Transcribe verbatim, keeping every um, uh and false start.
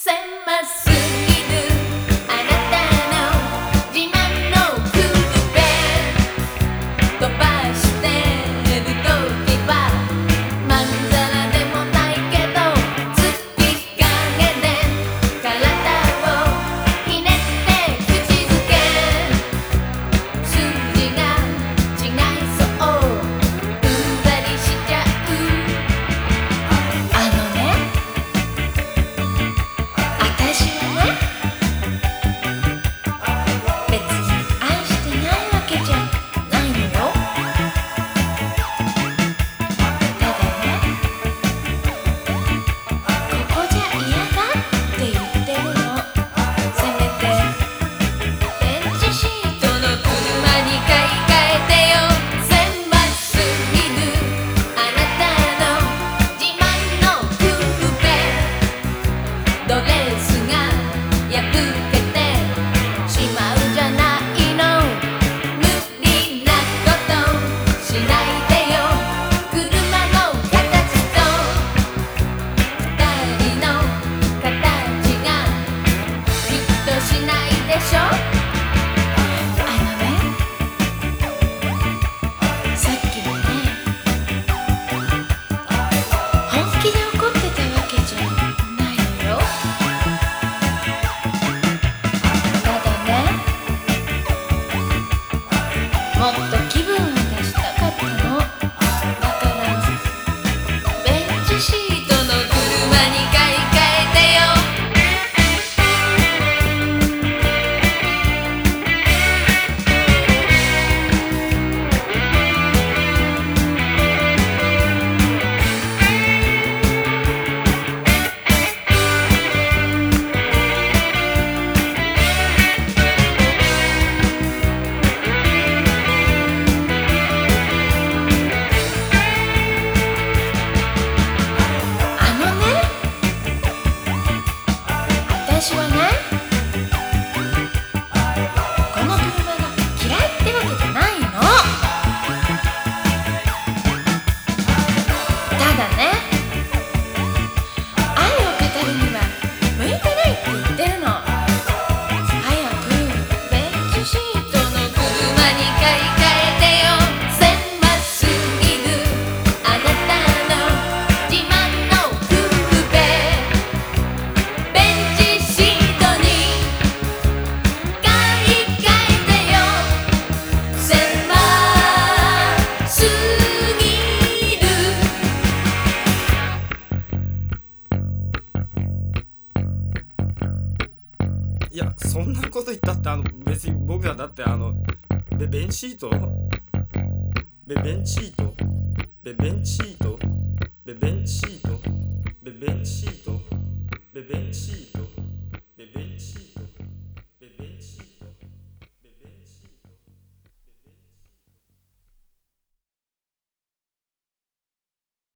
狭すぎるあなたの自慢の空弁飛ばしてるときはまんざらでもないけど月影で体をひねって口づけ数字が違いそううんざりしちゃうあのね私はね別に愛してないわけじゃないのよただねここじゃ嫌だって言ってるのせめてベンチシートの車に買い替えてよ狭すぎるあなたの自慢の空弁ドレスが破けてしまうじゃないの無理なことしないでよ車の形と二人の形がフィットしないでしょあのねさっきはね本気で怒ってたわけじゃないのよただねもっと気分を出したかったのだからベンチシートの車に買い替えてよあのね私はねこの車が嫌いってわけじゃないのただね愛を語るには向いてないって言ってるの早くベンチシートの車に買い替えてよ狭すぎるあなたの自慢の空弁ベンチシートに買い替えてよ狭すぎるいや、そんなこと言ったってあの別に僕らだってあのベベンシートベベンチートベベンチートベベンチートベベンチートベベンチート